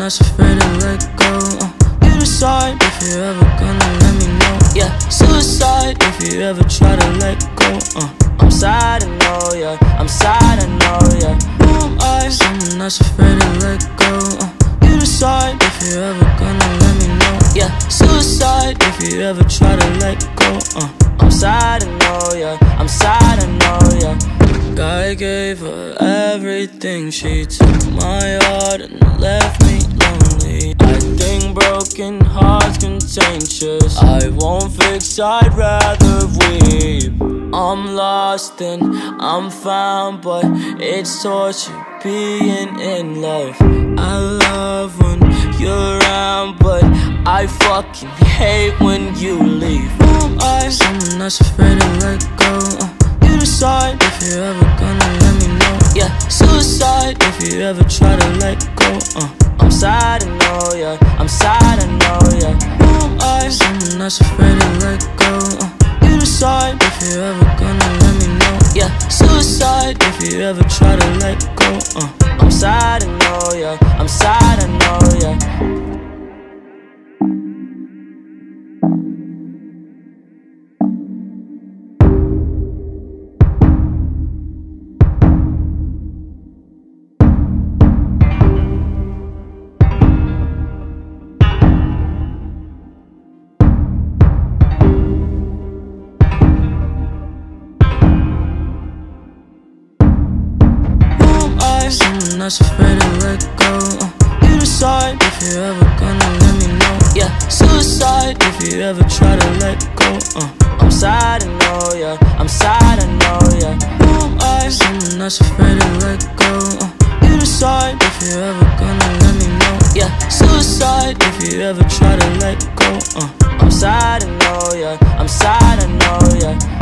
that's afraid to let go. You decide if you're ever gonna let me know. Yeah, suicide if you ever try to let go. I'm sad, I know, yeah. I'm sad, I know, yeah. Who am I? Someone that's afraid to let go. You decide if you're ever gonna let me know. Yeah, suicide if you ever try to let go. I'm sad, I know, yeah. I'm sad, I know, yeah. I gave her everything. She took my heart and left me lonely. I think broken hearts contagious. I won't fix, I'd rather weep. I'm lost and I'm found, but it's torture being in love. I love when you're around, but I fucking hate when you leave. Who am I? Someone that's afraid to let go. You decide if you're ever gonna let me know. Yeah, suicide if you ever try to let go. I'm sad, I know, yeah. I'm sad, I know, yeah. Who am I? Someone that's afraid to let go. You decide if you're ever gonna let me know. Yeah, suicide if you ever try to let go. I'm sad, I know, yeah. I'm sad, I know, yeah. Someone that's afraid to let go. You decide if you're ever gonna let me know. Yeah, suicide if you ever try to let go. I'm sad, I know, yeah. I'm sad, I know, yeah. Who am I? Someone that's afraid to let go. You decide if you're ever gonna let me know. Yeah, suicide if you ever try to let go. I'm sad, I know, yeah. I'm sad, I know, yeah.